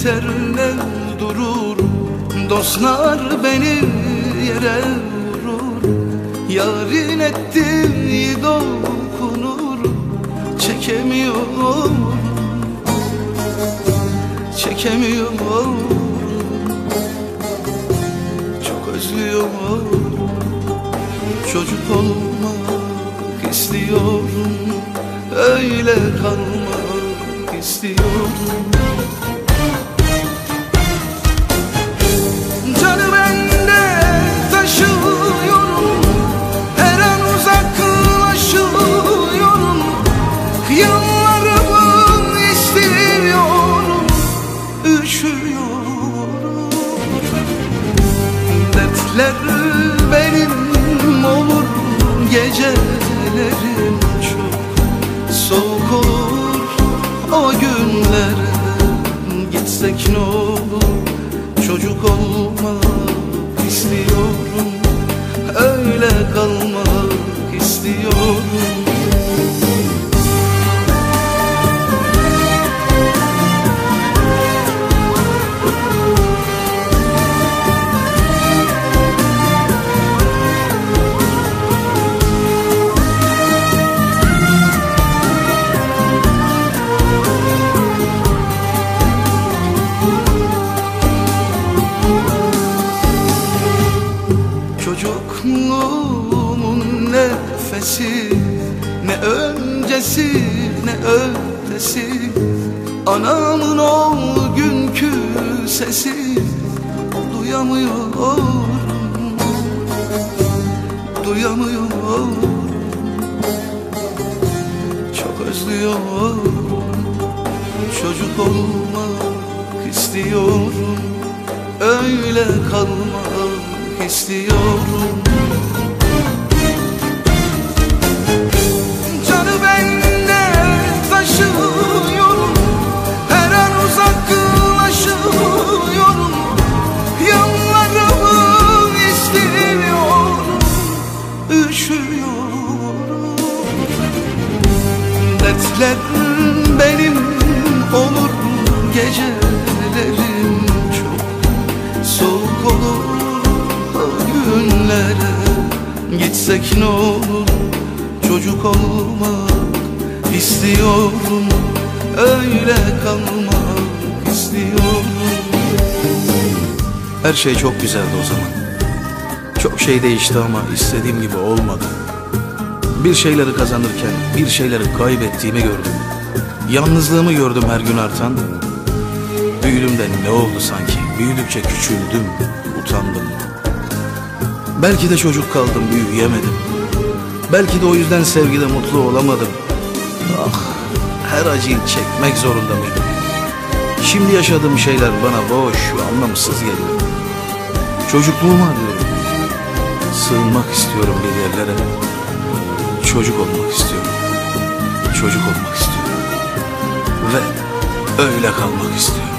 biterler durur, dostlar beni yere vurur. Yarın ettiği dokunur, çekemiyorum, çekemiyorum. Çok özlüyorum, çocuk olmak istiyorum, öyle kalmak istiyorum. Canı bende taşıyorum, her an uzaklaşıyorum. Yıllarımı istiyorum, üşüyorum. Dertler benim olur, gecelerim çok soğuk olur. O günlere gitsek ne olur? Çocuk olmak istiyorum, öyle kalmak istiyorum. Çocukluğumun nefesi, ne öncesi ne ötesi. Anamın o günkü sesi duyamıyorum, duyamıyorum. Çok özlüyorum, çocuk olmak istiyorum, öyle kalmak istiyorum. Canı bende taşıyorum, her an uzaklaşıyorum. Yıllarımı istiyorum, üşüyorum. Dertler benim olur, gecelerim çok soğuk olur. Günlere gitsek ne olur? Çocuk olmak istiyorum, öyle kalmak istiyorum. Her şey çok güzeldi o zaman. Çok şey değişti ama istediğim gibi olmadı. Bir şeyleri kazanırken bir şeyleri kaybettiğimi gördüm. Yalnızlığımı gördüm her gün artan. Büyüdüm de ne oldu sanki? Büyüdükçe küçüldüm, utandım. Belki de çocuk kaldım, büyüyemedim. Belki de o yüzden sevgide mutlu olamadım. Ah, her acıyı çekmek zorunda mıydım? Şimdi yaşadığım şeyler bana boş ve anlamsız geliyor. Çocukluğumu arıyorum. Sığınmak istiyorum bir yerlere. Çocuk olmak istiyorum. Çocuk olmak istiyorum. Ve öyle kalmak istiyorum.